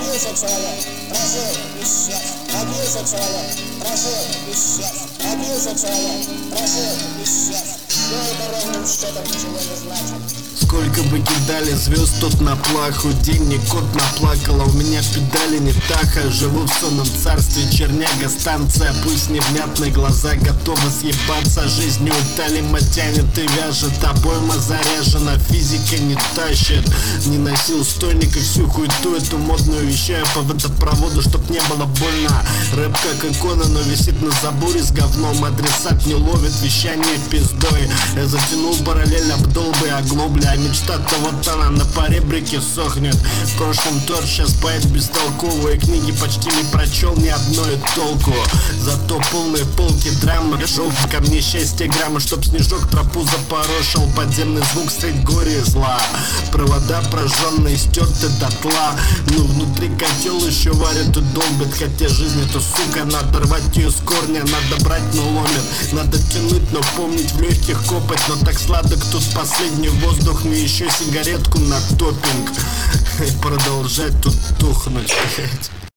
Родился человек, прожил, исчез. Родился человек, прожил, исчез. Родился человек, прожил, исчез. Все это ровным счетом ничего не значит. Сколько бы кидали звезд тут на плаху, денег кот наплакал, а у меня педали не таха. Живу в сонном царстве, черняга станция. Пусть невнятные глаза готовы съебаться. Жизнь неутолимо тянет и вяжет, обойма заряжена, физика не тащит. Не носил стойник и всю хуету эту модную вещаю по водопроводу, чтоб не было больно. Рэп как икона, но висит на заборе с говном. Адресат не ловит вещание пиздой. Я затянул параллель обдолбы оглобли, а мечта-то вот она на поребрике сохнет. В прошлом торт, сейчас поэт бестолковые книги почти не прочел ни одной толку. Зато полные полки драмы, желтый ко мне счастье грамма, чтоб снежок тропу запорошил. Подземный звук средь горя и зла, провода прожженные, стерты дотла. Ну внутри котел еще варят и долбят, хотя жизнь эту, сука, надо рвать ее с корня. Надо брать, но ломит, надо тянуть, но помнить, в легких копать. Но так сладок тут последний воздух, мне еще сигаретку на топинг и продолжать тут тухнуть.